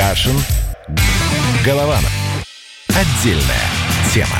Кашин, Голованов. Отдельная тема.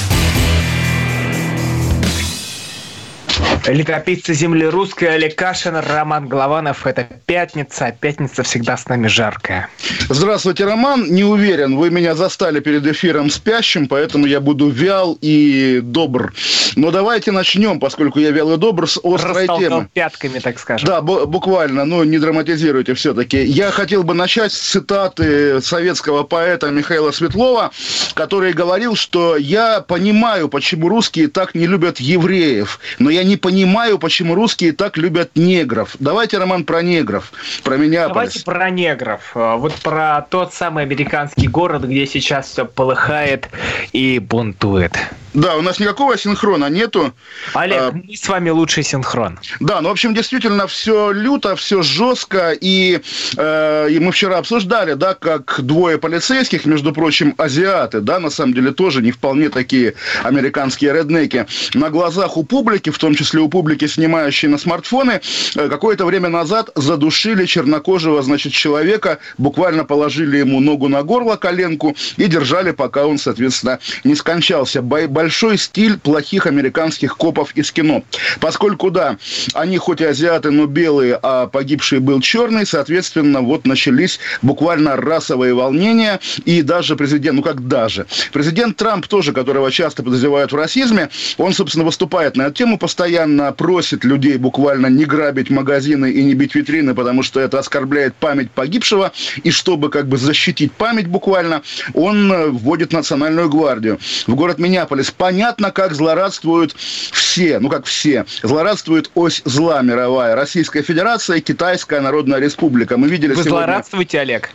Летописцы земли русской, Олег Кашин, Роман Голованов. Это пятница, а пятница всегда с нами жаркая. Здравствуйте, Роман. Не уверен, вы меня застали перед эфиром спящим, поэтому я буду вял и добр. Но давайте начнем, поскольку я вял и добр, с острой темы. Пятками, так скажем. Да, буквально, но не драматизируйте все-таки. Я хотел бы начать с цитаты советского поэта Михаила Светлова, который говорил, что я понимаю, почему русские так не любят евреев, но я не понимаю, почему русские так любят негров. Давайте, Роман, про негров, про Миннеаполис. Давайте про негров. Вот про тот самый американский город, где сейчас все полыхает и бунтует. Да, у нас никакого синхрона нету. Олег, мы с вами лучший синхрон. Да, ну, в общем, действительно, все люто, все жестко. И мы вчера обсуждали, да, как двое полицейских, между прочим, азиаты, да, на самом деле тоже не вполне такие американские реднеки, на глазах у публики, в том числе у публики, снимающей на смартфоны, какое-то время назад задушили чернокожего, значит, человека, буквально положили ему ногу на горло, коленку, и держали, пока он, соответственно, не скончался. Большой стиль плохих американских копов из кино. Поскольку, да, они хоть и азиаты, но белые, а погибший был черный, соответственно, вот начались буквально расовые волнения, и даже президент Трамп тоже, которого часто подозревают в расизме, он, собственно, выступает на эту тему, постоянно просит людей буквально не грабить магазины и не бить витрины, потому что это оскорбляет память погибшего, и чтобы как бы защитить память буквально, он вводит национальную гвардию. В город Миннеаполис понятно, как злорадствуют все, злорадствует ось зла мировая, Российская Федерация и Китайская Народная Республика. Мы видели Вы сегодня... злорадствуете, Олег?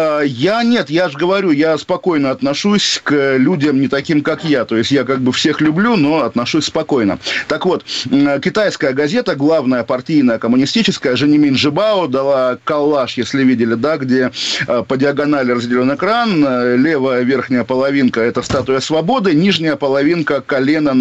Я же говорю, я спокойно отношусь к людям не таким, как я. То есть я как бы всех люблю, но отношусь спокойно. Так вот, китайская газета, главная партийная коммунистическая, Женимин Жибао, дала коллаж, если видели, да, где по диагонали разделен экран, левая верхняя половинка – это статуя свободы, нижняя половинка – колено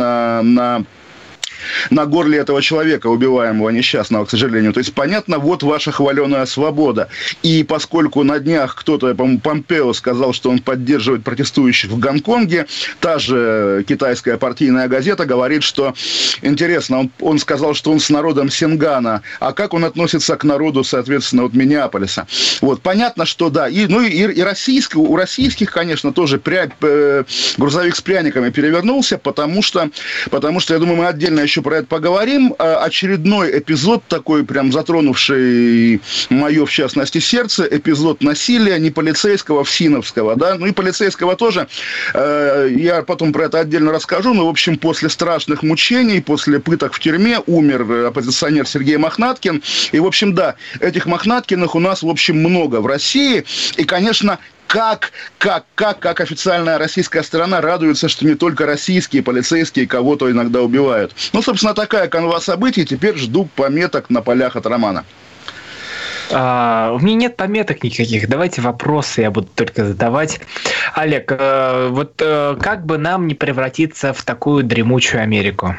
на горле этого человека, убиваемого, несчастного, к сожалению. То есть, понятно, вот ваша хваленая свобода. И поскольку на днях кто-то, по-моему, Помпео сказал, что он поддерживает протестующих в Гонконге, та же китайская партийная газета говорит, что, интересно, он сказал, что он с народом Сингана, а как он относится к народу, соответственно, вот Миннеаполиса. Вот, понятно, что да. И у российских, конечно, тоже грузовик с пряниками перевернулся, потому что, я думаю, мы отдельно еще про это поговорим. Очередной эпизод такой, прям затронувший мое, в частности, сердце, эпизод насилия не полицейского, всиновского, да, ну и полицейского тоже. Я потом про это отдельно расскажу, но, в общем, после страшных мучений, после пыток в тюрьме умер оппозиционер Сергей Мохнаткин. И, в общем, да, этих Мохнаткиных у нас, в общем, много в России. И, конечно, как официальная российская сторона радуется, что не только российские полицейские кого-то иногда убивают. Ну, собственно, такая канва событий. Теперь жду пометок на полях от Романа. У меня нет пометок никаких. Давайте вопросы я буду только задавать. Олег, вот как бы нам не превратиться в такую дремучую Америку?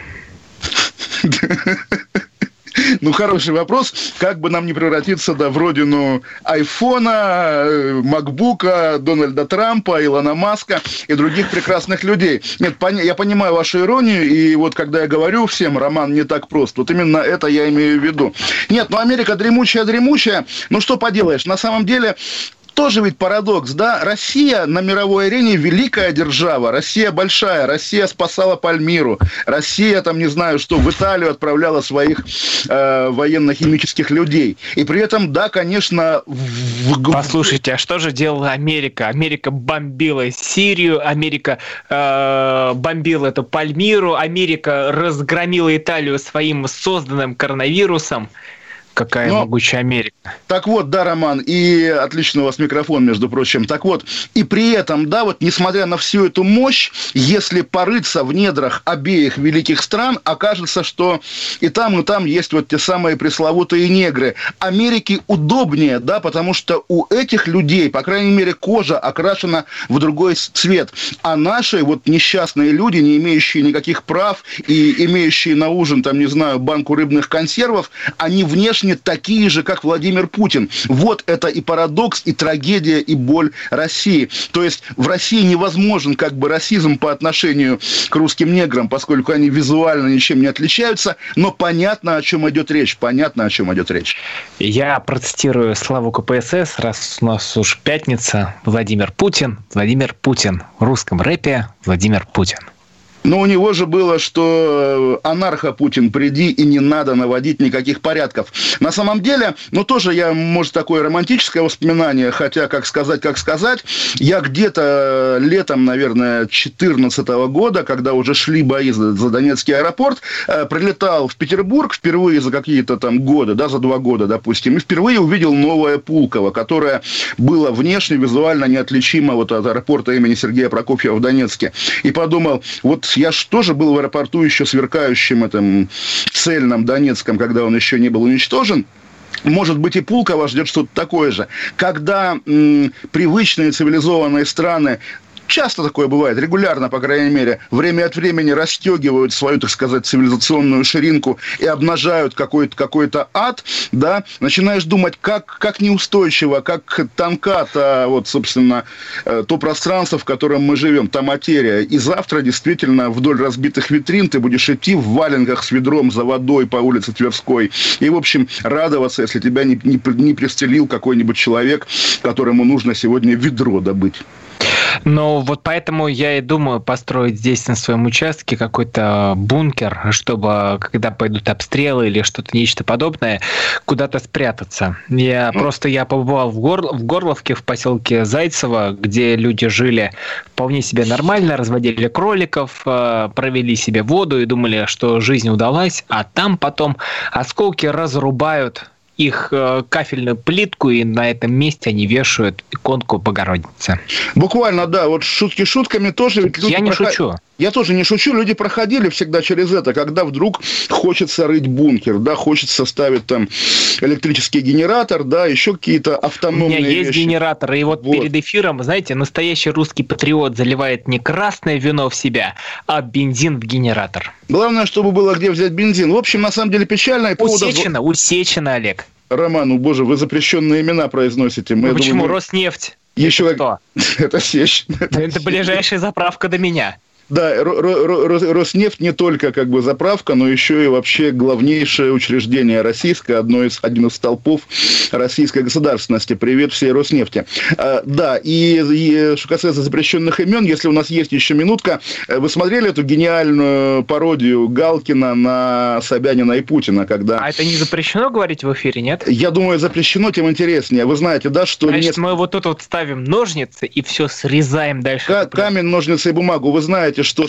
Ну, хороший вопрос. Как бы нам не превратиться, да, в родину айфона, макбука, Дональда Трампа, Илона Маска и других прекрасных людей. Нет, я понимаю вашу иронию, и вот когда я говорю всем, Роман, не так прост, вот именно это я имею в виду. Нет, ну, Америка дремучая, ну, что поделаешь, на самом деле... Тоже ведь парадокс, да? Россия на мировой арене великая держава, Россия большая, Россия спасала Пальмиру, Россия, там, не знаю что, в Италию отправляла своих военно-химических людей. И при этом, да, конечно... Послушайте, а что же делала Америка? Америка бомбила Сирию, Америка бомбила эту Пальмиру, Америка разгромила Италию своим созданным коронавирусом. Какая могучая Америка. Так вот, да, Роман, и отлично у вас микрофон, между прочим. Так вот, и при этом, да, вот несмотря на всю эту мощь, если порыться в недрах обеих великих стран, окажется, что и там есть вот те самые пресловутые негры. Америке удобнее, да, потому что у этих людей, по крайней мере, кожа окрашена в другой цвет. А наши вот несчастные люди, не имеющие никаких прав и имеющие на ужин, там, не знаю, банку рыбных консервов, они внешне внешне такие же, как Владимир Путин. Вот это и парадокс, и трагедия, и боль России. То есть в России невозможен как бы расизм по отношению к русским неграм, поскольку они визуально ничем не отличаются, но понятно, о чем идет речь. Я процитирую славу КПСС, раз у нас уж пятница. Владимир Путин. В русском рэпе Владимир Путин. Но у него же было, что анархо-Путин, приди, и не надо наводить никаких порядков. На самом деле, тоже я, может, такое романтическое воспоминание, хотя, как сказать, я где-то летом, наверное, 2014 года, когда уже шли бои за Донецкий аэропорт, прилетал в Петербург впервые за какие-то там годы, за 2 года, допустим, и впервые увидел новое Пулково, которое было внешне, визуально неотличимо от аэропорта имени Сергея Прокофьева в Донецке. И подумал, я же тоже был в аэропорту еще сверкающим этом цельном Донецком, когда он еще не был уничтожен. Может быть, и Пулково ждет что-то такое же. Когда привычные цивилизованные страны, часто такое бывает, регулярно, по крайней мере, время от времени расстегивают свою, так сказать, цивилизационную ширинку и обнажают какой-то ад, начинаешь думать, как неустойчиво, как тонка собственно, то пространство, в котором мы живем, та материя. И завтра действительно вдоль разбитых витрин ты будешь идти в валенках с ведром за водой по улице Тверской и, в общем, радоваться, если тебя не пристрелил какой-нибудь человек, которому нужно сегодня ведро добыть. Но вот поэтому я и думаю построить здесь на своем участке какой-то бункер, чтобы, когда пойдут обстрелы или что-то, нечто подобное, куда-то спрятаться. Я побывал в Горловке, в поселке Зайцево, где люди жили вполне себе нормально, разводили кроликов, провели себе воду и думали, что жизнь удалась, а там потом осколки разрубают их кафельную плитку, и на этом месте они вешают иконку Богородицы. Буквально, да. Вот шутки шутками тоже. Ведь я не шучу. Я тоже не шучу. Люди проходили всегда через это, когда вдруг хочется рыть бункер, хочется ставить там электрический генератор, еще какие-то автономные вещи. У меня есть генератор, и вот перед эфиром, знаете, настоящий русский патриот заливает не красное вино в себя, а бензин в генератор. Главное, чтобы было где взять бензин. В общем, на самом деле печально. Усечено, Олег. Роман, боже, вы запрещенные имена произносите. Почему? Думаю, Роснефть. Еще кто? Это сечь. Это ближайшая заправка до меня. Да, Роснефть не только как бы заправка, но еще и вообще главнейшее учреждение российское, один из столпов российской государственности. Привет всей Роснефти. Да, и что касается запрещенных имен, если у нас есть еще минутка, вы смотрели эту гениальную пародию Галкина на Собянина и Путина, когда... А это не запрещено говорить в эфире, нет? Я думаю, запрещено, тем интереснее. Вы знаете, да, что... Значит, мы вот тут вот ставим ножницы и все срезаем дальше. Камень, ножницы и бумагу. Вы знаете, что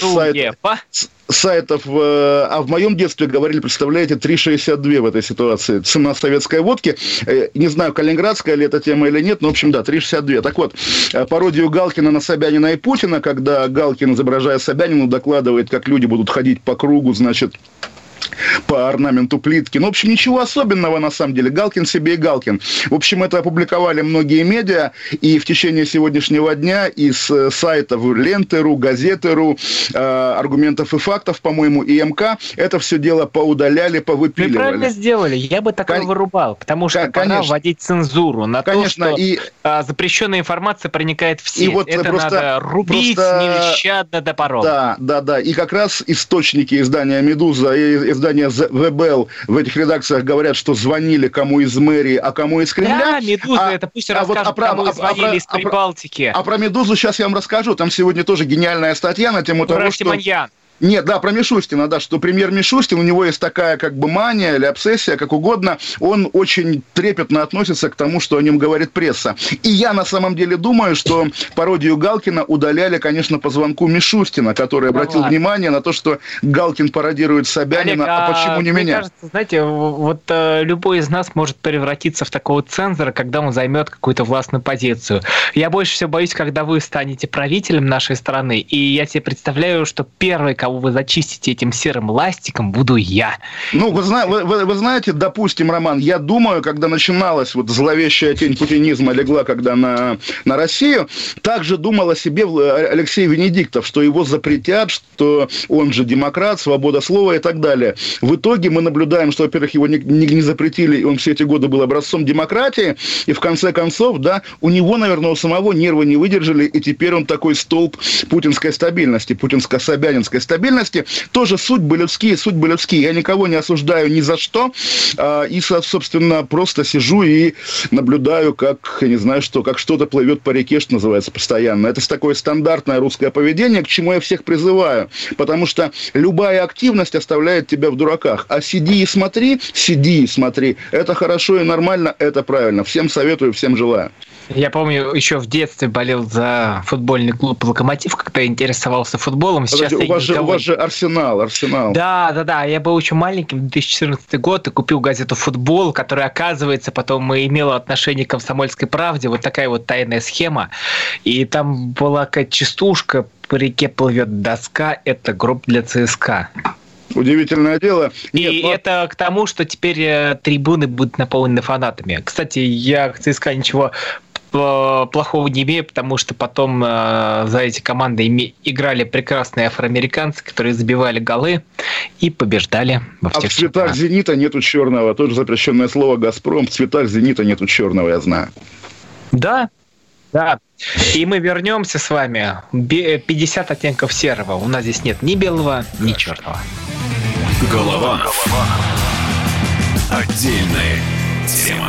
сайтов, а в моем детстве говорили, представляете, 3,62 в этой ситуации. Цена советской водки. Не знаю, калининградская ли эта тема или нет, но, в общем, да, 3,62. Так вот, пародию Галкина на Собянина и Путина, когда Галкин, изображая Собянину, докладывает, как люди будут ходить по кругу, значит, по орнаменту плитки. В общем, ничего особенного, на самом деле. Галкин себе и Галкин. В общем, это опубликовали многие медиа, и в течение сегодняшнего дня из сайтов Ленты.ру, Газеты.ру, Аргументов и фактов, по-моему, и МК, это все дело поудаляли, повыпиливали. Вы правильно сделали. Я бы такое вырубал, потому что пора вводить цензуру на то, что запрещенная информация проникает в сеть. Вот это надо рубить нещадно до порога. Да. И как раз источники издания «Медуза» и издания ВБЛ в этих редакциях говорят, что звонили кому из мэрии, а кому из Кремля. Да, «Медуза», это пусть расскажут, кому звонили из Прибалтики. А про «Медузу» сейчас я вам расскажу. Там сегодня тоже гениальная статья на тему того, что... Нет, да, про Мишустина, да, что премьер Мишустин, у него есть такая как бы мания или обсессия, как угодно, он очень трепетно относится к тому, что о нем говорит пресса. И я на самом деле думаю, что пародию Галкина удаляли, конечно, по звонку Мишустина, который обратил внимание на то, что Галкин пародирует Собянина, Олег, а почему не меня? Мне кажется, знаете, вот любой из нас может превратиться в такого цензора, когда он займет какую-то властную позицию. Я больше всего боюсь, когда вы станете правителем нашей страны, и я себе представляю, что первый кого вы зачистите этим серым ластиком, буду я. Ну, вы знаете, допустим, Роман, я думаю, когда начиналась вот зловещая тень путинизма легла, когда на Россию, также думал о себе Алексей Венедиктов, что его запретят, что он же демократ, свобода слова и так далее. В итоге мы наблюдаем, что, во-первых, его не запретили, и он все эти годы был образцом демократии, и в конце концов, да, у него, наверное, у самого нервы не выдержали, и теперь он такой столб путинской стабильности, путинско-собянинской стабильности. Тоже судьбы людские. Я никого не осуждаю ни за что, и, собственно, просто сижу и наблюдаю, как, я не знаю что, как что-то плывет по реке, что называется, постоянно. Это такое стандартное русское поведение, к чему я всех призываю, потому что любая активность оставляет тебя в дураках. А сиди и смотри, это хорошо и нормально, это правильно. Всем советую, всем желаю. Я помню, еще в детстве болел за футбольный клуб «Локомотив», когда интересовался футболом. Сейчас у вас же Арсенал. Да. Я был очень маленьким, 2014 год, и купил газету «Футбол», которая, оказывается, потом имела отношение к «Комсомольской правде». Вот такая вот тайная схема. И там была какая-то частушка, по реке плывет доска, это гроб для ЦСКА. Удивительное дело. Это к тому, что теперь трибуны будут наполнены фанатами. Кстати, я к ЦСКА ничего плохого не имею, потому что потом за эти команды играли прекрасные афроамериканцы, которые забивали голы и побеждали во всех в цветах «Зенита» нету черного. Тоже запрещенное слово «Газпром». В цветах «Зенита» нету черного, я знаю. Да. И мы вернемся с вами. 50 оттенков серого. У нас здесь нет ни белого, ни черного. Голованов. Отдельная тема.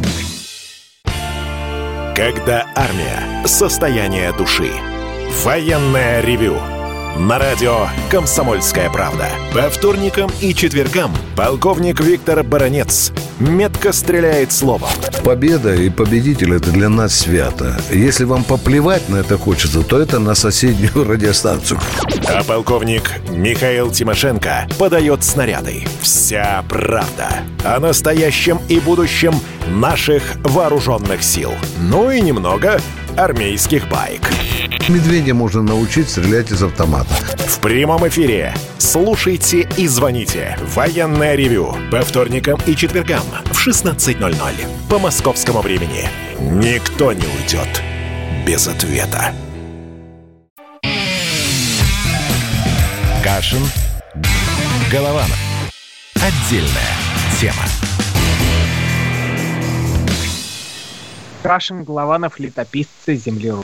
Когда армия. Состояние души. Военное ревю. На радио «Комсомольская правда». По вторникам и четвергам полковник Виктор Баранец метко стреляет словом. Победа и победитель – это для нас свято. Если вам поплевать на это хочется, то это на соседнюю радиостанцию. А полковник Михаил Тимошенко подает снаряды. Вся правда о настоящем и будущем наших вооруженных сил. Ну и немного армейских баек. Медведя можно научить стрелять из автомата. В прямом эфире. Слушайте и звоните. Военное ревю. По вторникам и четвергам в 16:00. По московскому времени. Никто не уйдет без ответа. Кашин. Голованов. Отдельная тема. Кашин, Голованов, летописцы земли русской.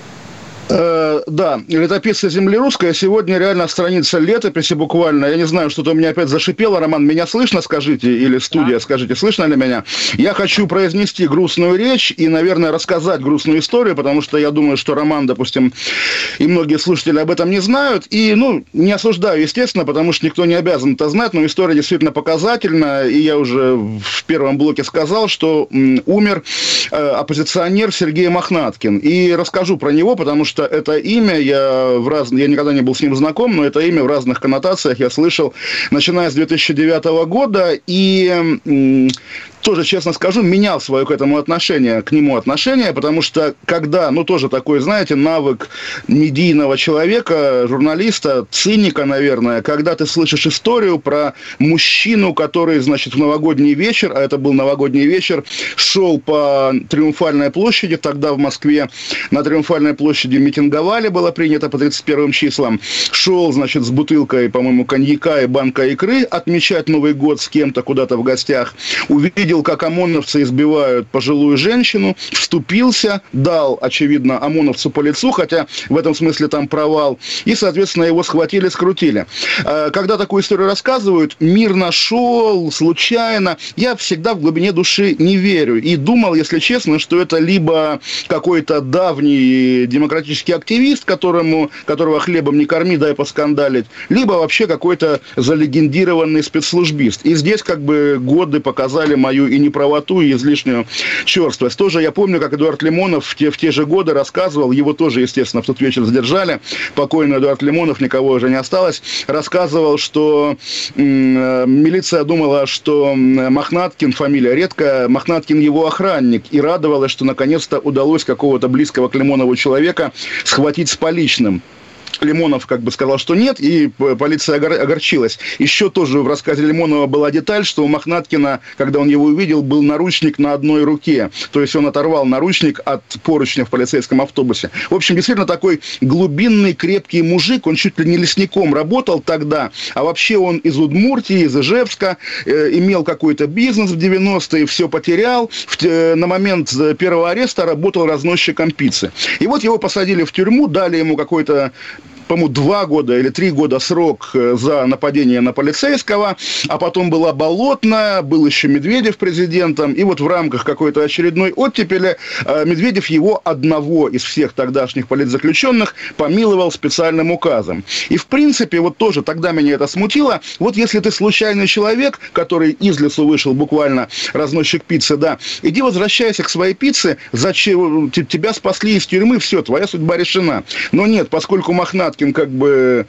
Да, летописцы земли русской. Сегодня реально страница летописи буквально. Я не знаю, что-то у меня опять зашипело. Роман, меня слышно, скажите? Или студия, да. Скажите, слышно ли меня? Я хочу произнести грустную речь и, наверное, рассказать грустную историю, потому что я думаю, что Роман, допустим, и многие слушатели об этом не знают. И, не осуждаю, естественно, потому что никто не обязан это знать, но история действительно показательна. И я уже в первом блоке сказал, что умер оппозиционер Сергей Мохнаткин. И расскажу про него, потому что это имя, я никогда не был с ним знаком, но это имя в разных коннотациях я слышал, начиная с 2009 года, и тоже, честно скажу, менял свое к нему отношение, потому что когда, тоже такой, знаете, навык медийного человека, журналиста, циника, наверное, когда ты слышишь историю про мужчину, который, значит, в новогодний вечер, а это был новогодний вечер, шел по Триумфальной площади, тогда в Москве на Триумфальной площади митинговали, было принято по 31 числам, шел, значит, с бутылкой, по-моему, коньяка и банкой икры отмечать Новый год с кем-то куда-то в гостях, увидел, как ОМОНовцы избивают пожилую женщину, вступился, дал, очевидно, ОМОНовцу по лицу, хотя в этом смысле там провал, и, соответственно, его схватили, скрутили. Когда такую историю рассказывают, мир нашел, случайно, я всегда в глубине души не верю. И думал, если честно, что это либо какой-то давний демократический активист, которого хлебом не корми, дай поскандалить, либо вообще какой-то залегендированный спецслужбист. И здесь как бы годы показали мою и неправоту, и излишнюю черствость. Тоже я помню, как Эдуард Лимонов в те же годы рассказывал, его тоже, естественно, в тот вечер задержали, покойный Эдуард Лимонов, никого уже не осталось, рассказывал, что милиция думала, что Мохнаткин, фамилия редкая, Мохнаткин его охранник, и радовалась, что наконец-то удалось какого-то близкого к Лимонову человека схватить с поличным. Лимонов как бы сказал, что нет, и полиция огорчилась. Еще тоже в рассказе Лимонова была деталь, что у Мохнаткина, когда он его увидел, был наручник на одной руке. То есть он оторвал наручник от поручня в полицейском автобусе. В общем, действительно такой глубинный, крепкий мужик. Он чуть ли не лесником работал тогда. А вообще он из Удмуртии, из Ижевска, имел какой-то бизнес в 90-е, все потерял. На момент первого ареста работал разносчиком пиццы. И вот его посадили в тюрьму, дали ему какой-то, по-моему, 2 года или 3 года срок за нападение на полицейского, а потом была Болотная, был еще Медведев президентом, и вот в рамках какой-то очередной оттепели Медведев его одного из всех тогдашних политзаключенных помиловал специальным указом. И, в принципе, вот тоже тогда меня это смутило. Вот если ты случайный человек, который из лесу вышел, буквально разносчик пиццы, да, иди возвращайся к своей пицце, зачем тебя спасли из тюрьмы, все, твоя судьба решена. Но нет, поскольку Мохнаткин как бы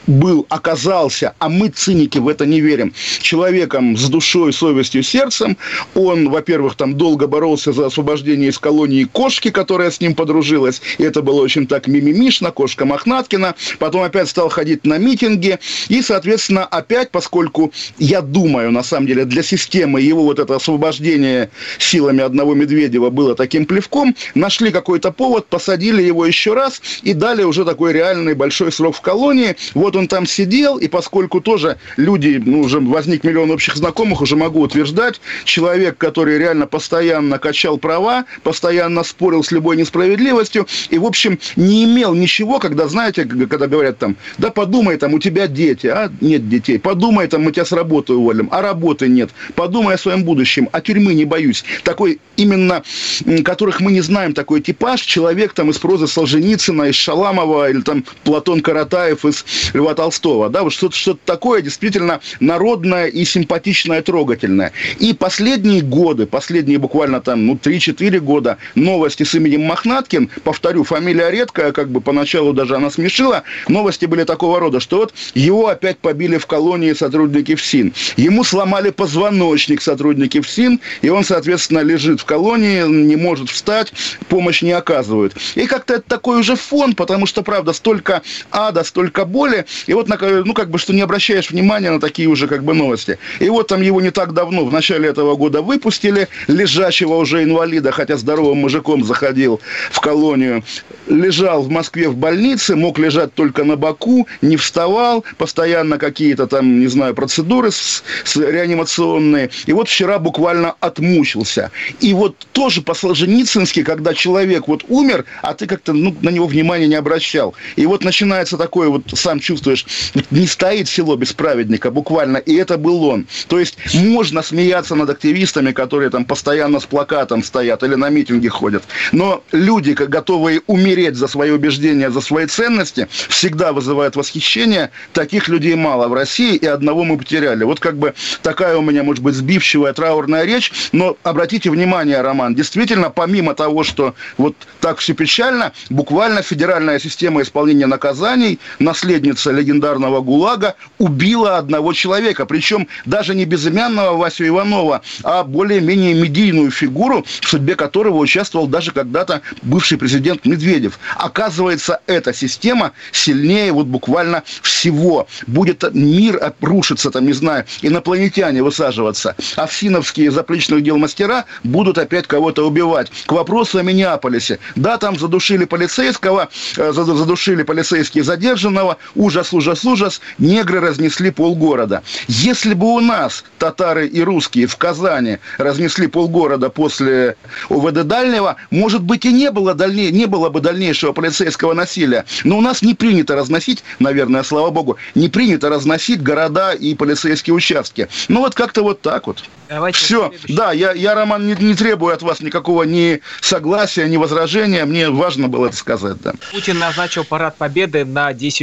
оказался, а мы, циники, в это не верим, человеком с душой, совестью, сердцем. Он, во-первых, там долго боролся за освобождение из колонии кошки, которая с ним подружилась, и это было очень так мимимишно, кошка Мохнаткина. Потом опять стал ходить на митинги, и, соответственно, опять, поскольку, я думаю, на самом деле, для системы его вот это освобождение силами одного Медведева было таким плевком, нашли какой-то повод, посадили его еще раз и дали уже такой реальный большой срок в колонии. Вот он там сидел, и поскольку тоже люди, уже возник миллион общих знакомых, уже могу утверждать, человек, который реально постоянно качал права, постоянно спорил с любой несправедливостью, и, в общем, не имел ничего, когда, знаете, когда говорят там, да подумай, там, у тебя дети, а нет детей, подумай, там, мы тебя с работы уволим, а работы нет, подумай о своем будущем, а тюрьмы не боюсь. Такой именно, которых мы не знаем, такой типаж, человек там из прозы Солженицына, из Шаламова, или там Платон Каратаев из Льва Толстого, да, вот что-то такое действительно народное и симпатичное, трогательное. И последние буквально там, 3-4 года новости с именем Мохнаткин, повторю, фамилия редкая, как бы поначалу даже она смешила, новости были такого рода, что вот его опять побили в колонии сотрудники ФСИН, ему сломали позвоночник сотрудники ФСИН, и он, соответственно, лежит в колонии, не может встать, помощь не оказывают. И как-то это такой уже фон, потому что, правда, столько ада, столько боли, и вот, что не обращаешь внимания на такие уже как бы новости. И вот там его не так давно, в начале этого года выпустили, лежачего уже инвалида, хотя здоровым мужиком заходил в колонию, лежал в Москве в больнице, мог лежать только на боку, не вставал, постоянно какие-то там, не знаю, процедуры реанимационные. И вот вчера буквально отмучился. И вот тоже по-солженицынски, когда человек вот умер, а ты как-то на него внимания не обращал. И вот начинается такое вот, сам чувствуешь, не стоит село без праведника, буквально, и это был он. То есть можно смеяться над активистами, которые там постоянно с плакатом стоят или на митинги ходят, но люди, готовые умереть за свои убеждения, за свои ценности, всегда вызывают восхищение. Таких людей мало в России, и одного мы потеряли. Вот как бы такая у меня, может быть, сбивчивая траурная речь, но обратите внимание, Роман, действительно, помимо того, что вот так все печально, буквально федеральная система исполнения наказаний, наследница легендарного ГУЛАГа, убила одного человека. Причем даже не безымянного Васю Иванова, а более-менее медийную фигуру, в судьбе которого участвовал даже когда-то бывший президент Медведев. Оказывается, эта система сильнее вот буквально всего. Будет мир рушиться, там, не знаю, инопланетяне высаживаться. А ФСИНовские заплечных дел мастера будут опять кого-то убивать. К вопросу о Миннеаполисе. Да, там задушили полицейского, задушили полицейские задержанного, ужас, ужас, ужас, негры разнесли полгорода. Если бы у нас татары и русские в Казани разнесли полгорода после ОВД Дальнего, может быть, и не было бы дальнейшего полицейского насилия. Но у нас не принято разносить, наверное, слава богу, не принято разносить города и полицейские участки. Ну, вот как-то вот так вот. Давайте все. Да, я, Роман, не требую от вас никакого ни согласия, ни возражения. Мне важно было это сказать, да. Путин назначил парад Победы на 10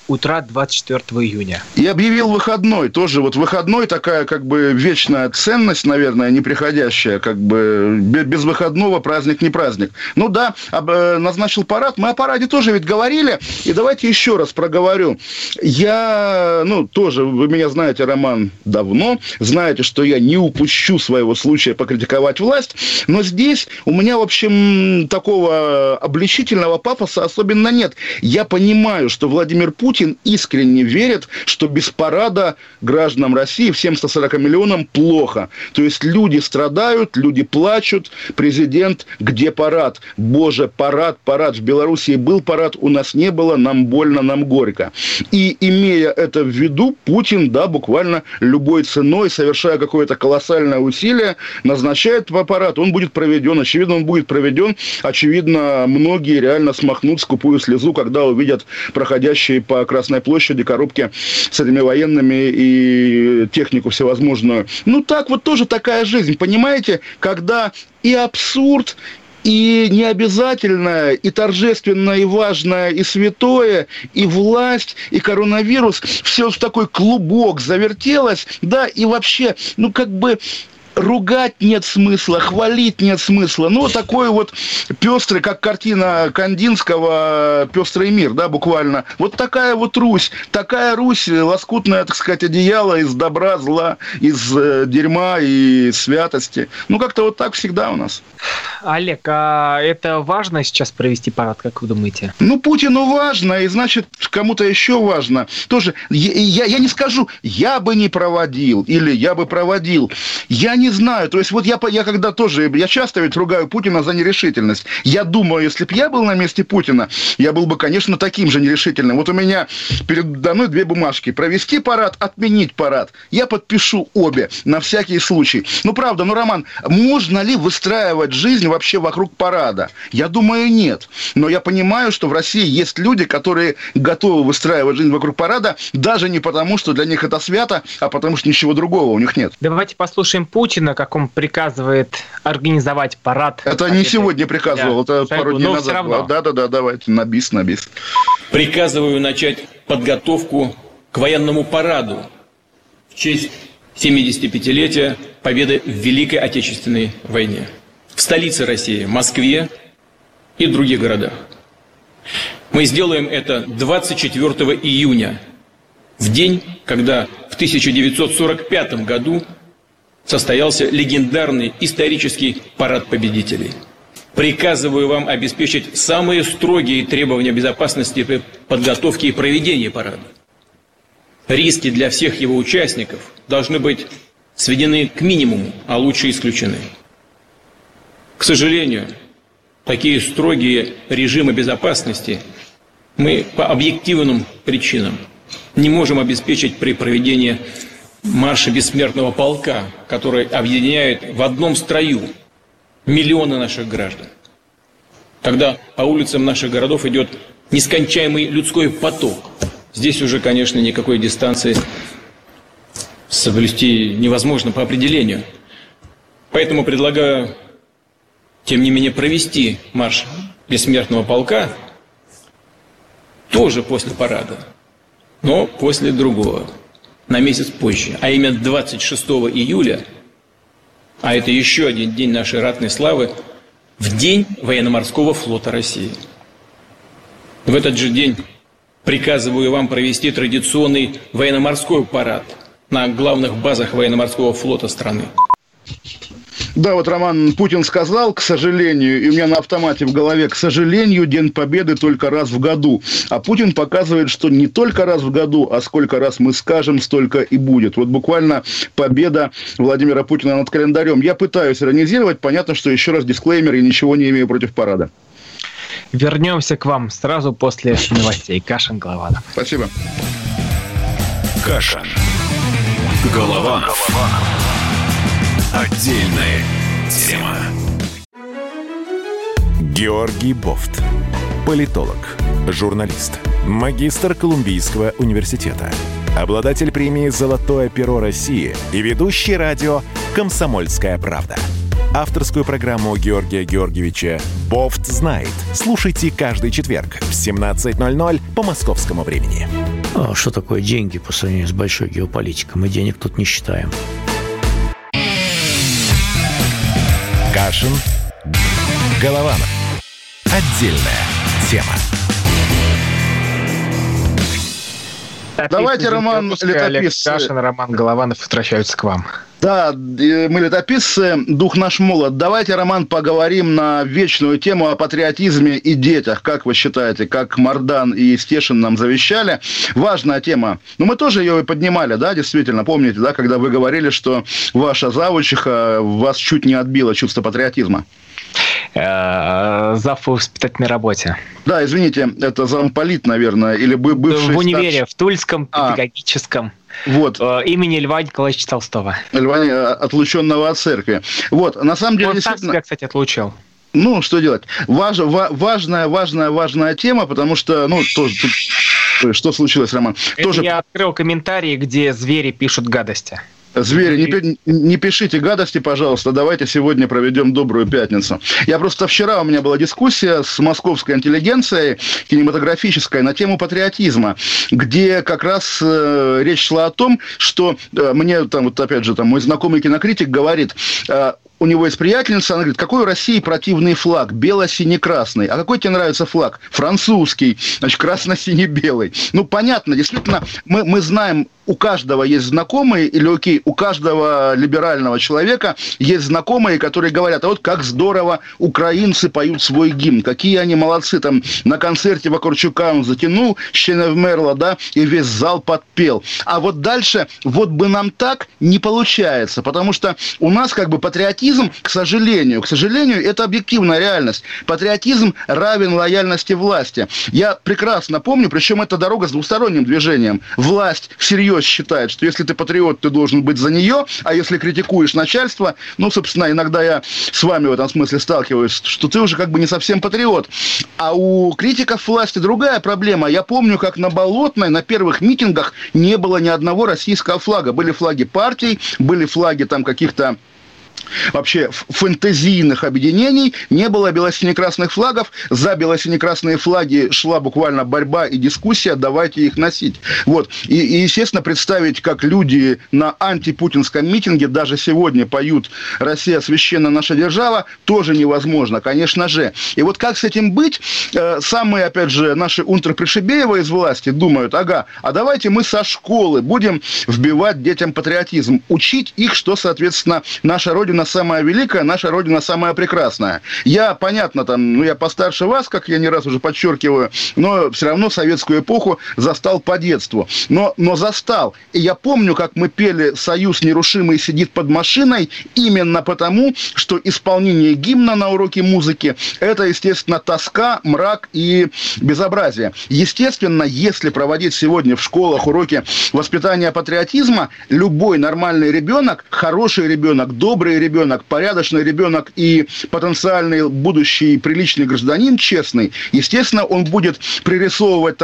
утра 24 июня. И объявил выходной. Тоже вот выходной такая как бы вечная ценность, наверное, неприходящая. Как бы без выходного праздник не праздник. Ну да, назначил парад. Мы о параде тоже ведь говорили. И давайте еще раз проговорю. Я, тоже, вы меня знаете, Роман, давно. Знаете, что я не упущу своего случая покритиковать власть. Но здесь у меня, в общем, такого обличительного пафоса особенно нет. Я понимаю, что Владимир Путин искренне верит, что без парада гражданам России, всем 140 миллионам, плохо. То есть люди страдают, люди плачут. Президент, где парад? Боже, парад. В Белоруссии был парад, у нас не было, нам больно, нам горько. И имея это в виду, Путин, да, буквально любой ценой, совершая какое-то колоссальное усилие, назначает парад, он будет проведен. Очевидно, он будет проведен. Очевидно, многие реально смахнут скупую слезу, когда увидят проходящие по Красной площади коробки с этими военными и технику всевозможную. Так вот тоже такая жизнь, понимаете, когда и абсурд, и необязательное, и торжественное, и важное, и святое, и власть, и коронавирус, все в такой клубок завертелось, да, и вообще, ругать нет смысла, хвалить нет смысла. Такой вот пестрый, как картина Кандинского «Пестрый мир», да, буквально. Вот такая вот Русь. Такая Русь, лоскутное, так сказать, одеяло из добра, зла, из дерьма и святости. Как-то вот так всегда у нас. Олег, а это важно сейчас провести парад, как вы думаете? Путину важно, и значит, кому-то еще важно. Тоже, я не скажу, я бы не проводил, или я бы проводил. Я не знаю. То есть, вот я когда тоже, я часто ведь ругаю Путина за нерешительность. Я думаю, если бы я был на месте Путина, я был бы, конечно, таким же нерешительным. Вот у меня передо мной две бумажки. Провести парад, отменить парад. Я подпишу обе, на всякий случай. Правда, Роман, можно ли выстраивать жизнь вообще вокруг парада? Я думаю, нет. Но я понимаю, что в России есть люди, которые готовы выстраивать жизнь вокруг парада, даже не потому, что для них это свято, а потому что ничего другого у них нет. Давайте послушаем Путина, как он приказывает организовать парад. Это не сегодня приказывал, это пару дней назад. Да, давайте, на бис. Приказываю начать подготовку к военному параду в честь 75-летия победы в Великой Отечественной войне. В столице России, Москве и других городах. Мы сделаем это 24 июня, в день, когда в 1945 году состоялся легендарный исторический парад победителей. Приказываю вам обеспечить самые строгие требования безопасности при подготовке и проведении парада. Риски для всех его участников должны быть сведены к минимуму, а лучше исключены. К сожалению, такие строгие режимы безопасности мы по объективным причинам не можем обеспечить при проведении марша бессмертного полка, который объединяет в одном строю миллионы наших граждан. Когда по улицам наших городов идет нескончаемый людской поток, здесь уже, конечно, никакой дистанции соблюсти невозможно по определению. Поэтому предлагаю, тем не менее, провести марш бессмертного полка тоже после парада, но после другого, на месяц позже, а именно 26 июля, а это еще один день нашей ратной славы, в день военно-морского флота России. В этот же день приказываю вам провести традиционный военно-морской парад на главных базах военно-морского флота страны. Да, вот Роман, Путин сказал, к сожалению, и у меня на автомате в голове, к сожалению, День Победы только раз в году. А Путин показывает, что не только раз в году, а сколько раз мы скажем, столько и будет. Вот буквально победа Владимира Путина над календарем. Я пытаюсь иронизировать, понятно, что еще раз дисклеймер, я ничего не имею против парада. Вернемся к вам сразу после новостей. Кашин, Голованов. Спасибо. Кашин, Голованов. Отдельная тема. Георгий Бофт. Политолог, журналист, магистр Колумбийского университета, обладатель премии «Золотое перо России» и ведущий радио «Комсомольская правда». Авторскую программу Георгия Георгиевича «Бофт знает». Слушайте каждый четверг в 17:00 по московскому времени. А что такое деньги по сравнению с большой геополитикой? Мы денег тут не считаем. Кашин, Голованов. Отдельная тема. Давайте, Роман, летописцы. Олег Кашин, Роман Голованов возвращаются к вам. Да, мы летописцы, дух наш молод. Давайте, Роман, поговорим на вечную тему о патриотизме и детях. Как вы считаете, как Мардан и Стешин нам завещали? Важная тема. Но мы тоже ее и поднимали, да, действительно. Помните, да, когда вы говорили, что ваша завучиха вас чуть не отбила чувство патриотизма? Зав по воспитательной работе. Да, извините, это замполит, наверное, или бывший... В универе, в Тульском педагогическом. Вот. Имени Льва Николаевича Толстого. Льва, отлученного от церкви. Вот, на самом деле... Он сам себя, кстати, отлучил. Ну, что делать? Важная тема, потому что, тоже... Что случилось, Роман? Я открыл комментарии, где звери пишут гадости. Звери, не пишите гадости, пожалуйста. Давайте сегодня проведем добрую пятницу. Вчера у меня была дискуссия с московской интеллигенцией кинематографической на тему патриотизма, где как раз речь шла о том, что мне мой знакомый кинокритик говорит... У него есть приятельница, она говорит, какой у России противный флаг, бело-синий-красный. А какой тебе нравится флаг? Французский, значит, красно-синий-белый. Понятно, действительно, мы знаем, у каждого есть знакомые, или у каждого либерального человека есть знакомые, которые говорят, а вот как здорово украинцы поют свой гимн, какие они молодцы, там на концерте Вакарчука он затянул, «Ще не вмерла», да, и весь зал подпел. А вот дальше, вот бы нам так не получается, потому что у нас патриотизм, к сожалению, это объективная реальность. Патриотизм равен лояльности власти. Я прекрасно помню, причем это дорога с двусторонним движением. Власть всерьез считает, что если ты патриот, ты должен быть за нее, а если критикуешь начальство, собственно, иногда я с вами в этом смысле сталкиваюсь, что ты уже не совсем патриот. А у критиков власти другая проблема. Я помню, как на Болотной, на первых митингах не было ни одного российского флага. Были флаги партий, были флаги каких-то вообще фэнтезийных объединений, не было бело-сине-красных флагов, за бело-сине-красные флаги шла буквально борьба и дискуссия, давайте их носить. Вот. И, естественно, представить, как люди на антипутинском митинге даже сегодня поют «Россия священна, наша держава», тоже невозможно, конечно же. И вот как с этим быть? Самые, опять же, наши унтерпришибеевы из власти думают, а давайте мы со школы будем вбивать детям патриотизм, учить их, что, соответственно, наша Родина самая великая, наша Родина самая прекрасная. Я, понятно, я постарше вас, как я не раз уже подчеркиваю, но все равно советскую эпоху застал по детству. Но застал. И я помню, как мы пели «Союз нерушимый сидит под машиной», именно потому, что исполнение гимна на уроке музыки – это, естественно, тоска, мрак и безобразие. Естественно, если проводить сегодня в школах уроки воспитания патриотизма, любой нормальный ребенок, хороший ребенок, добрый ребенок, порядочный ребенок и потенциальный будущий приличный гражданин, честный, естественно, он будет пририсовывать,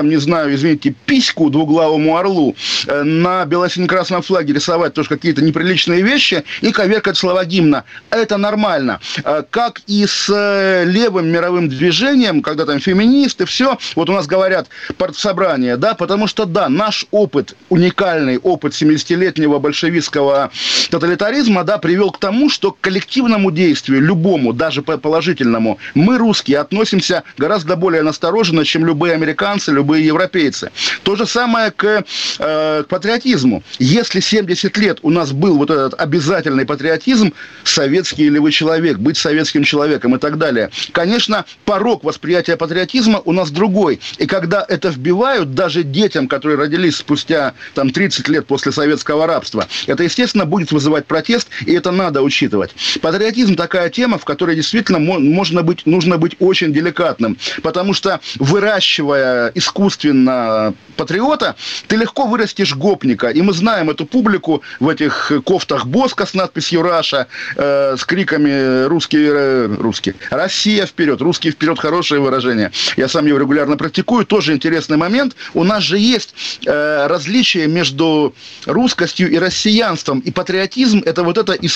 письку двуглавому орлу, на бело-сине-красном флаге рисовать тоже какие-то неприличные вещи и коверкать слова гимна. Это нормально. Как и с левым мировым движением, когда феминисты, все, вот у нас говорят партсобрание, да, потому что, да, наш опыт, уникальный опыт 70-летнего большевистского тоталитаризма, да, привел к тому, что к коллективному действию, любому, даже положительному, мы, русские, относимся гораздо более настороженно, чем любые американцы, любые европейцы. То же самое к патриотизму. Если 70 лет у нас был вот этот обязательный патриотизм, советский или вы человек, быть советским человеком и так далее, конечно, порог восприятия патриотизма у нас другой. И когда это вбивают даже детям, которые родились спустя 30 лет после советского рабства, это, естественно, будет вызывать протест, и это надо учитывать. Патриотизм такая тема, в которой действительно нужно быть очень деликатным, потому что, выращивая искусственно патриота, ты легко вырастешь гопника. И мы знаем эту публику в этих кофтах Боска с надписью «Раша», с криками «Русский, Россия вперед», «Русский вперед» — хорошее выражение. Я сам его регулярно практикую. Тоже интересный момент. У нас же есть различие между русскостью и россиянством. И патриотизм — это вот это искусственное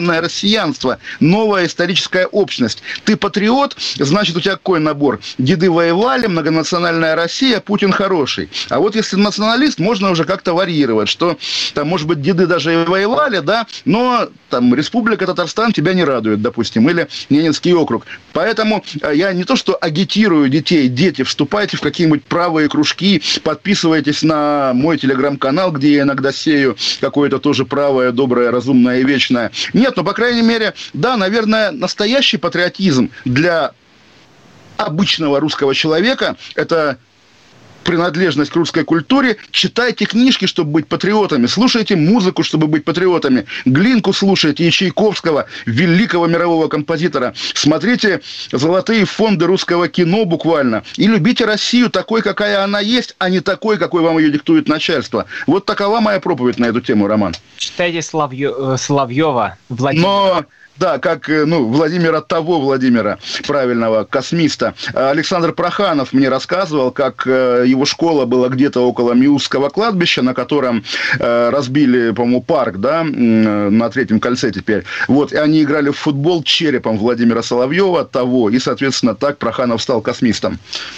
подлинное россиянство, новая историческая общность. Ты патриот, значит, у тебя какой набор? Деды воевали, многонациональная Россия, Путин хороший. А вот если националист, можно уже как-то варьировать, что там, может быть, деды даже и воевали, да, но там Республика Татарстан тебя не радует, допустим, или Ненецкий округ. Поэтому я не то, что агитирую детей, дети, вступайте в какие-нибудь правые кружки, подписывайтесь на мой телеграм-канал, где я иногда сею какое-то тоже правое, доброе, разумное и вечное. Нет, но, по крайней мере, да, наверное, настоящий патриотизм для обычного русского человека – это принадлежность к русской культуре. Читайте книжки, чтобы быть патриотами. Слушайте музыку, чтобы быть патриотами. Глинку слушайте и Чайковского, великого мирового композитора. Смотрите золотые фонды русского кино буквально. И любите Россию такой, какая она есть, а не такой, какой вам ее диктует начальство. Вот такова моя проповедь на эту тему, Роман. Читайте Соловьева, Владимира. Но... Да, как Владимира, правильного космиста. Александр Проханов мне рассказывал, как его школа была где-то около Миусского кладбища, на котором разбили, по-моему, парк, да, на Третьем кольце теперь. Вот, и они играли в футбол черепом Владимира Соловьева, и, соответственно, так Проханов стал космистом.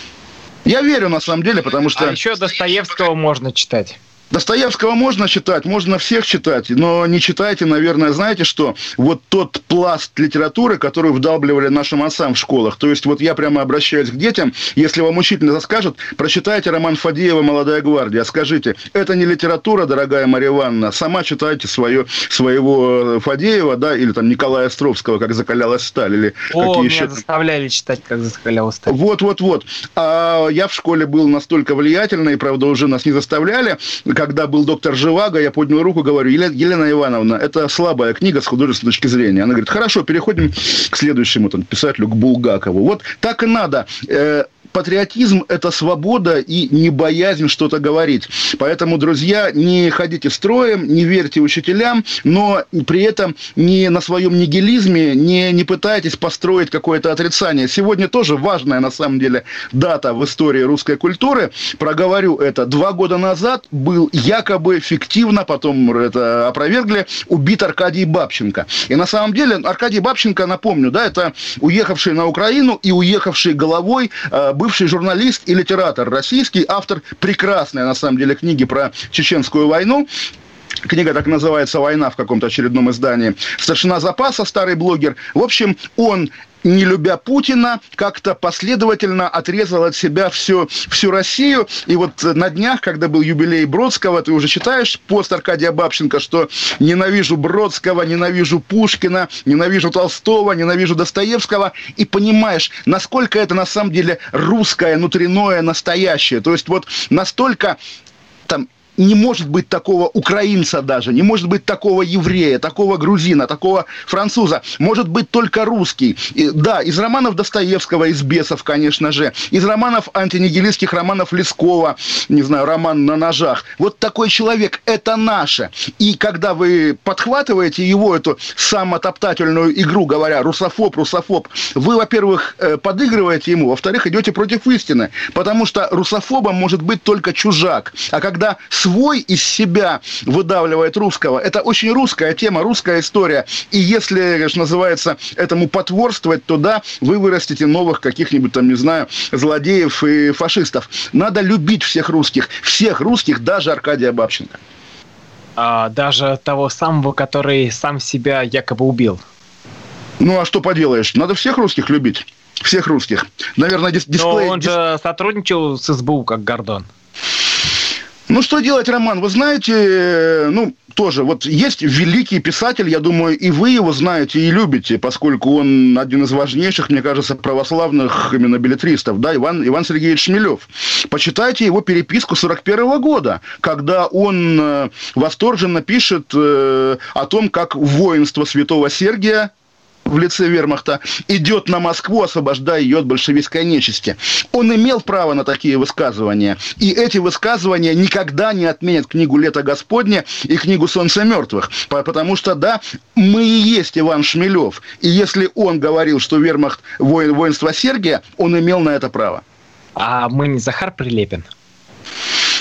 Я верю, на самом деле, потому что... А еще Достоевского можно читать. Достоевского можно читать, можно всех читать, но не читайте, наверное, знаете что? Вот тот пласт литературы, который вдалбливали нашим отцам в школах. То есть вот я прямо обращаюсь к детям, если вам учительница скажет, прочитайте роман Фадеева «Молодая гвардия», скажите, это не литература, дорогая Марья Ивановна, сама читайте своего Фадеева, да, или там Николая Островского, «Как закалялась сталь», или какие еще... Меня заставляли читать «Как закалялась сталь». Вот. А я в школе был настолько влиятельный, правда, уже нас не заставляли. Когда был доктор Живаго, я поднял руку, говорю: Елена Ивановна, это слабая книга с художественной точки зрения. Она говорит: хорошо, переходим к следующему писателю, к Булгакову. Вот так и надо. Патриотизм – это свобода и не боязнь что-то говорить. Поэтому, друзья, не ходите строем, не верьте учителям, но при этом не на своем нигилизме не пытайтесь построить какое-то отрицание. Сегодня тоже важная, на самом деле, дата в истории русской культуры. Проговорю это. 2 года назад был якобы фиктивно, потом это опровергли, убит Аркадий Бабченко. И на самом деле Аркадий Бабченко, напомню, да, это уехавший на Украину и уехавший головой бывший журналист и литератор российский, автор прекрасной, на самом деле, книги про Чеченскую войну. Книга так называется «Война» в каком-то очередном издании. Старшина запаса, старый блогер. В общем, он, не любя Путина, как-то последовательно отрезал от себя всю Россию. И вот на днях, когда был юбилей Бродского, ты уже читаешь пост Аркадия Бабченко, что ненавижу Бродского, ненавижу Пушкина, ненавижу Толстого, ненавижу Достоевского. И понимаешь, насколько это на самом деле русское, внутреннее, настоящее. То есть вот настолько там... Не может быть такого украинца даже, не может быть такого еврея, такого грузина, такого француза. Может быть только русский. Да, из романов Достоевского, из «Бесов», конечно же, из романов антинигилистских, романов Лескова, не знаю, роман «На ножах». Вот такой человек – это наше. И когда вы подхватываете его, эту самотоптательную игру, говоря «русофоб», вы, во-первых, подыгрываете ему, во-вторых, идете против истины. Потому что русофобом может быть только чужак. А когда свой из себя выдавливает русского. Это очень русская тема, русская история. И если, что называется, этому потворствовать, то да, вы вырастите новых каких-нибудь там, не знаю, злодеев и фашистов. Надо любить всех русских, даже Аркадия Бабченко. Даже того самого, который сам себя якобы убил. Ну, а что поделаешь? Надо всех русских любить. Всех русских. Наверное, дисплей... Но он же сотрудничал с СБУ, как Гордон. Ну, что делать, Роман? Вы знаете, тоже, вот есть великий писатель, я думаю, и вы его знаете и любите, поскольку он один из важнейших, мне кажется, православных именно беллетристов, да, Иван Сергеевич Шмелев. Почитайте его переписку 1941 года, когда он восторженно пишет о том, как воинство Святого Сергия в лице вермахта идет на Москву, освобождая ее от большевистской нечисти. Он имел право на такие высказывания. И эти высказывания никогда не отменят книгу «Лето Господне» и книгу «Солнце мертвых». Потому что, да, мы и есть Иван Шмелев. И если он говорил, что вермахт воинство Сергия, он имел на это право. А мы не Захар Прилепин?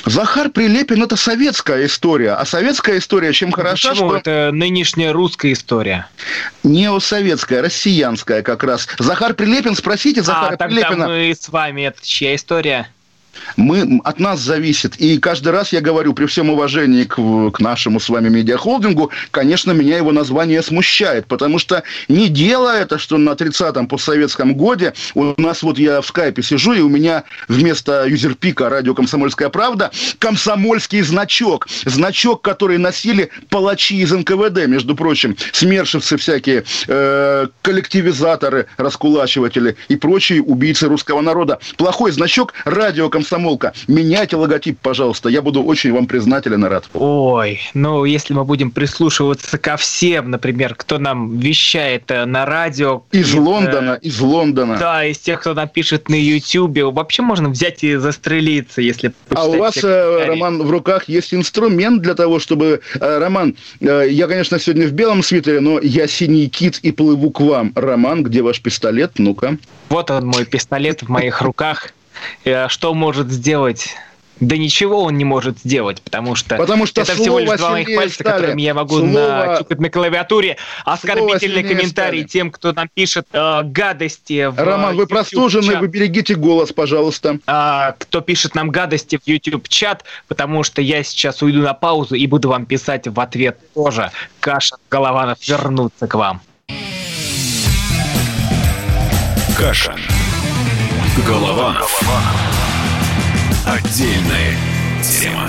Захар Прилепин – это советская история. А советская история чем хороша, Почему? что... Это нынешняя русская история. Неосоветская, россиянская как раз. Захар Прилепин, спросите Захара Прилепина. Тогда мы с вами, это чья история? От нас зависит. И каждый раз я говорю, при всем уважении к нашему с вами медиахолдингу, конечно, меня его название смущает, потому что не дело это, что на 30-м постсоветском годе у нас, вот я в скайпе сижу, и у меня вместо юзерпика радио «Комсомольская правда» комсомольский значок. Значок, который носили палачи из НКВД, между прочим, смершевцы всякие, коллективизаторы, раскулачиватели и прочие убийцы русского народа. Плохой значок радио «Комсомолка». Меняйте логотип, пожалуйста. Я буду очень вам признателен и рад. Ой, ну если мы будем прислушиваться ко всем, например, кто нам вещает на радио. Из Лондона. Да, из тех, кто нам пишет на Ютьюбе. Вообще можно взять и застрелиться, если... А у вас, Роман, в руках есть инструмент для того, чтобы... Роман, я, конечно, сегодня в белом свитере, но я синий кит и плыву к вам. Роман, где ваш пистолет? Ну-ка. Вот он, мой пистолет в моих руках. Что может сделать? Да ничего он не может сделать, потому что это всего лишь два моих пальца, которыми я могу натюкать на клавиатуре. Оскорбительный комментарий тем, кто нам пишет гадости в Роман, вы простужены, вы берегите голос, пожалуйста. Кто пишет нам гадости в YouTube-чат, потому что я сейчас уйду на паузу и буду вам писать в ответ тоже. Кашин, Голованов, вернуться к вам. Кашин, Голованов. Отдельная тема.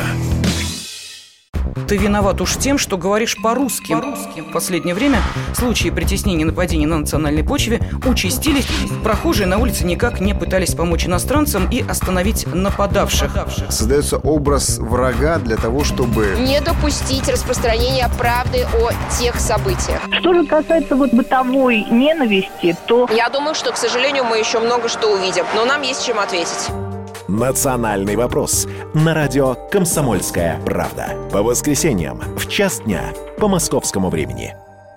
Ты виноват уж тем, что говоришь по-русски. В последнее время случаи притеснения и нападений на национальной почве участились. Прохожие на улице никак не пытались помочь иностранцам и остановить нападавших. Создается образ врага для того, чтобы... не допустить распространения правды о тех событиях. Что же касается бытовой ненависти, то... Я думаю, что, к сожалению, мы еще много что увидим, но нам есть чем ответить. «Национальный вопрос» на радио «Комсомольская правда». По воскресеньям в 1:00 дня по московскому времени.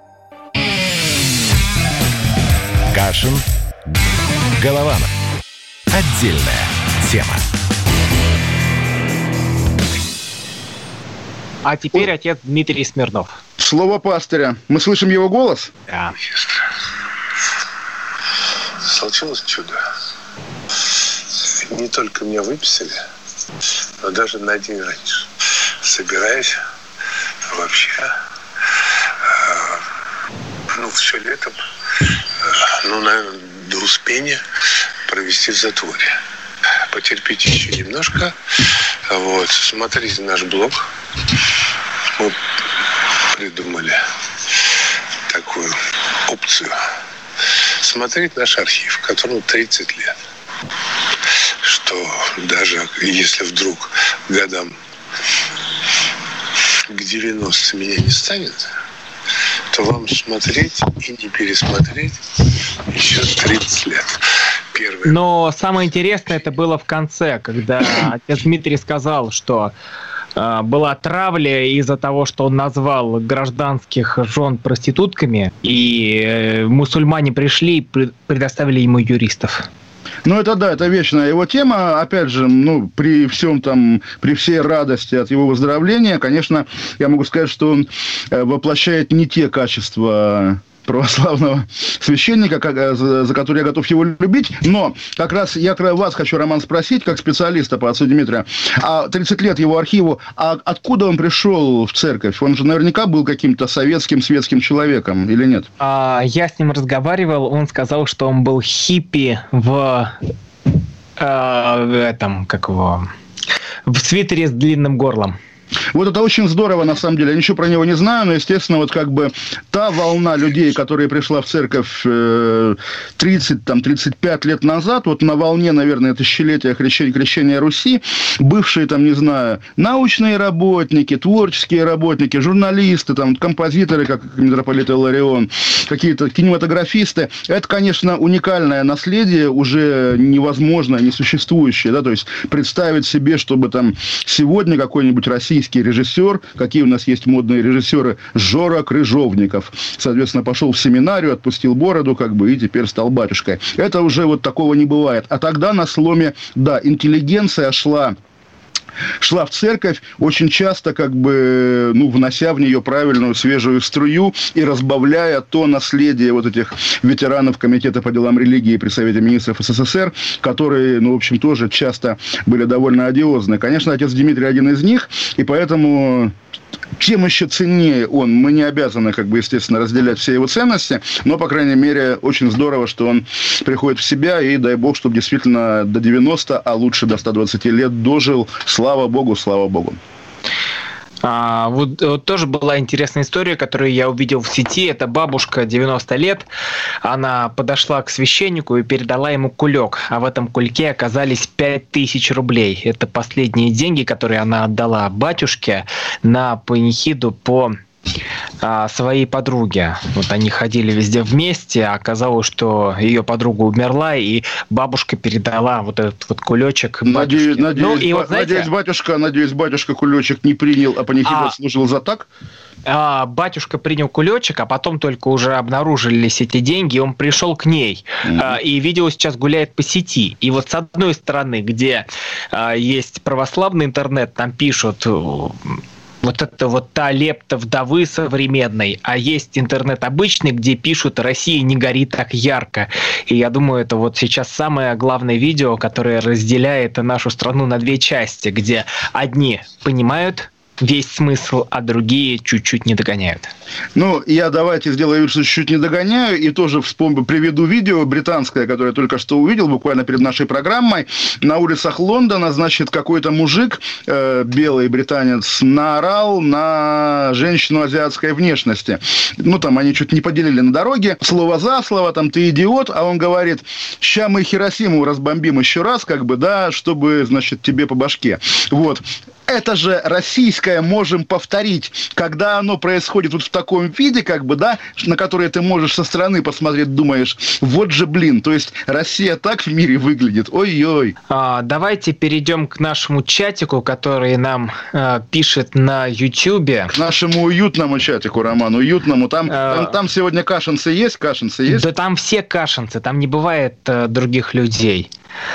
Кашин, Голованов. Отдельная тема. А теперь отец Дмитрий Смирнов. Слово пастыря. Мы слышим его голос? Да. Случилось чудо. Не только меня выписали, но даже на день раньше. Собираюсь вообще, все летом, наверное, до Успения провести в затворе. Потерпите еще немножко. Смотрите наш блог. Мы придумали такую опцию. Смотреть наш архив, которому 30 лет. Что даже если вдруг годам к 90 меня не станет, то вам смотреть и не пересмотреть еще 30 лет. Но самое интересное это было в конце, когда отец Дмитрий сказал, что была травля из-за того, что он назвал гражданских жен проститутками, и мусульмане пришли и предоставили ему юристов. Это вечная его тема. Опять же, при всей радости от его выздоровления, конечно, я могу сказать, что он воплощает не те качества православного священника, за который я готов его любить. Но как раз я вас хочу, Роман, спросить, как специалиста по отцу Дмитрию, 30 лет его архиву, откуда он пришел в церковь? Он же наверняка был каким-то советским, светским человеком, или нет? Я с ним разговаривал, он сказал, что он был хиппи в свитере с длинным горлом. Вот это очень здорово, на самом деле. Я ничего про него не знаю, но, естественно, та волна людей, которая пришла в церковь 30-35 лет назад, на волне, наверное, тысячелетия крещения Руси, бывшие, научные работники, творческие работники, журналисты, композиторы, как митрополит Илларион, какие-то кинематографисты, это, конечно, уникальное наследие, уже невозможное, несуществующее, да, то есть представить себе, чтобы сегодня какой-нибудь российский режиссер, какие у нас есть модные режиссеры, Жора Крыжовников, соответственно, пошел в семинарию, отпустил бороду, и теперь стал батюшкой. Это уже такого не бывает. А тогда на сломе, интеллигенция шла шла в церковь, очень часто как бы, внося в нее правильную свежую струю и разбавляя то наследие вот этих ветеранов Комитета по делам религии при Совете министров СССР, которые, в общем, тоже часто были довольно одиозны. Конечно, отец Дмитрий один из них, и поэтому... Тем еще ценнее он. Мы не обязаны, естественно, разделять все его ценности, но, по крайней мере, очень здорово, что он приходит в себя, и дай бог, чтобы действительно до 90, а лучше до 120 лет дожил. Слава богу, слава богу. Вот тоже была интересная история, которую я увидел в сети. Это бабушка 90 лет. Она подошла к священнику и передала ему кулек. А в этом кульке оказались 5000 рублей. Это последние деньги, которые она отдала батюшке на панихиду по своей подруге. Вот они ходили везде вместе, а оказалось, что ее подруга умерла, и бабушка передала вот этот вот кулечек батюшке. Надеюсь, батюшка кулечек не принял, а панихида служил за так? Батюшка принял кулечек, а потом только уже обнаружились эти деньги, он пришел к ней. И видео сейчас гуляет по сети. И вот с одной стороны, где есть православный интернет, там пишут... Вот это вот та лепта вдовы современной, а есть интернет обычный, где пишут «Россия не горит так ярко». И я думаю, это вот сейчас самое главное видео, которое разделяет нашу страну на две части, где одни понимают весь смысл, а другие чуть-чуть не догоняют. Я давайте сделаю вид, что чуть-чуть не догоняю, и тоже приведу видео британское, которое я только что увидел, буквально перед нашей программой. На улицах Лондона, какой-то мужик, белый британец, наорал на женщину азиатской внешности. Там они чуть не поделили на дороге, слово за слово, ты идиот, а он говорит, ща мы Хиросиму разбомбим еще раз, чтобы, тебе по башке. Вот. Это же российское можем повторить, когда оно происходит вот в таком виде, на который ты можешь со стороны посмотреть, думаешь, вот же, то есть Россия так в мире выглядит, ой-ой. Давайте перейдем к нашему чатику, который нам пишет на Ютьюбе. К нашему уютному чатику, Роман, уютному. Там сегодня кашинцы есть? Да там все кашинцы, там не бывает других людей.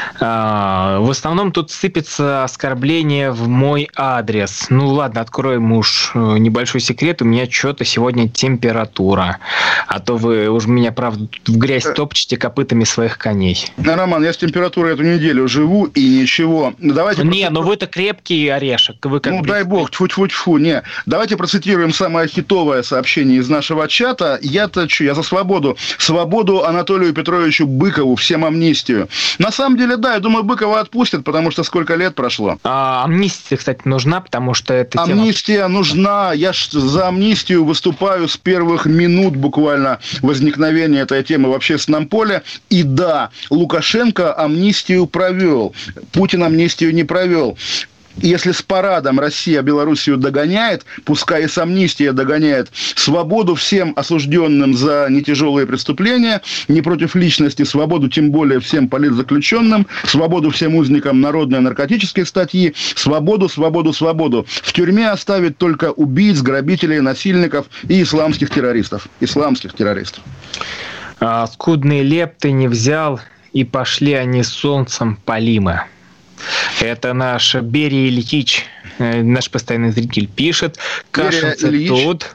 В основном тут сыпется оскорбление в мой адрес. Ладно, откроем уж небольшой секрет. У меня что-то сегодня температура. А то вы уж меня, правда, в грязь топчете копытами своих коней. Роман, я с температурой эту неделю живу, и ничего. Давайте вы-то крепкий орешек. Дай бог, тьфу-тьфу-тьфу. Не. Давайте процитируем самое хитовое сообщение из нашего чата. Я за свободу. Свободу Анатолию Петровичу Быкову, всем амнистию. На самом деле, да, я думаю, Быкова отпустят, потому что сколько лет прошло. Амнистия, кстати, нужна, потому что это амнистия нужна. Я за амнистию выступаю с первых минут буквально возникновения этой темы в общественном поле. И да, Лукашенко амнистию провел. Путин амнистию не провел. Если с парадом Россия Белоруссию догоняет, пускай и с амнистией догоняет, свободу всем осужденным за нетяжелые преступления, не против личности, свободу тем более всем политзаключенным, свободу всем узникам народной наркотической статьи, свободу, свободу, свободу. В тюрьме оставить только убийц, грабителей, насильников и исламских террористов. Скудные лепты не взял, и пошли они солнцем полимы. Это наш Берия Ильич, наш постоянный зритель, пишет. Кашинцы тут.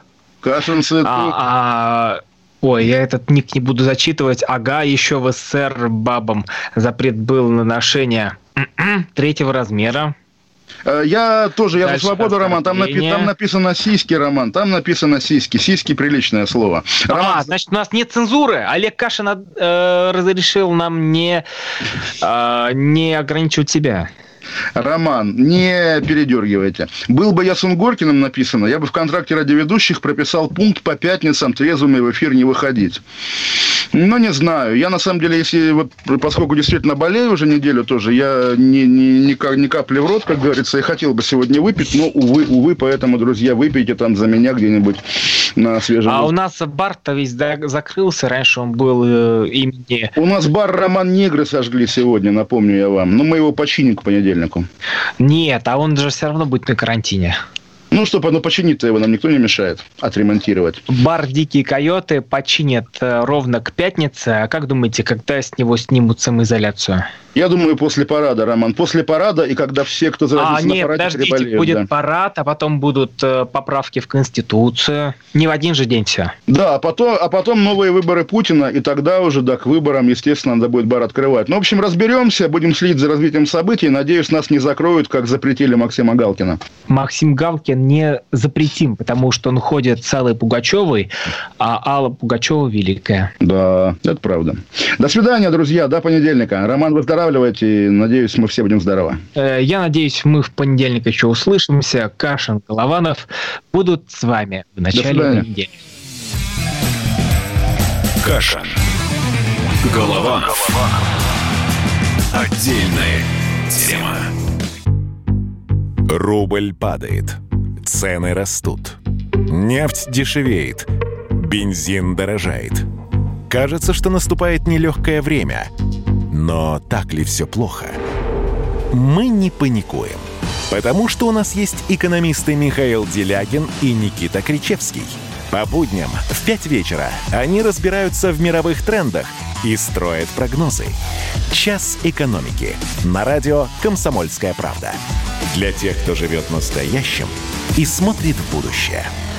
Ой, я этот ник не буду зачитывать. Еще в СССР бабам запрет был на ношение 3-го размера. Я за свободу, Роман. Там написано сиськи, Роман. Там написано сиськи. Сиськи — приличное слово. Роман... значит, у нас нет цензуры. Олег Кашин разрешил нам не ограничивать себя. Роман, не передергивайте. Был бы я Сунгоркиным написано, я бы в контракте радиоведущих прописал пункт по пятницам трезвыми в эфир не выходить. Не знаю. Я, на самом деле, поскольку действительно болею уже неделю тоже, я ни капли в рот, как говорится, и хотел бы сегодня выпить, но, увы, поэтому, друзья, выпейте там за меня где-нибудь на свежем... у нас бар-то весь закрылся, раньше он был имени... У нас бар «Роман Негры» сожгли сегодня, напомню я вам. Но мы его починим к понедельнику. Нет, а он же все равно будет на карантине. Починить-то его нам никто не мешает отремонтировать. Бар «Дикие койоты» починят ровно к пятнице. А как думаете, когда с него снимут самоизоляцию? Я думаю, после парада, Роман. После парада, и когда все, кто заразился на параде, переболеют. Будет парад, а потом будут поправки в Конституцию. Не в один же день все. Да, а потом новые выборы Путина, и тогда уже, да, к выборам, естественно, надо будет бар открывать. Ну, в общем, разберемся, будем следить за развитием событий. Надеюсь, нас не закроют, как запретили Максима Галкина. Максим Галкин не запретим, потому что он ходит с Аллой Пугачевой, а Алла Пугачева великая. Да, это правда. До свидания, друзья, до понедельника. Роман, выздоравливайте, надеюсь, мы все будем здоровы. Я надеюсь, мы в понедельник еще услышимся. Кашин, Голованов будут с вами в начале недели. Кашин, Голованов. Отдельная тема. Рубль падает. Цены растут. Нефть дешевеет. Бензин дорожает. Кажется, что наступает нелегкое время. Но так ли все плохо? Мы не паникуем. Потому что у нас есть экономисты Михаил Делягин и Никита Кричевский. По будням в 5 вечера они разбираются в мировых трендах и строят прогнозы. «Час экономики» на радио «Комсомольская правда». Для тех, кто живет настоящим и смотрит в будущее.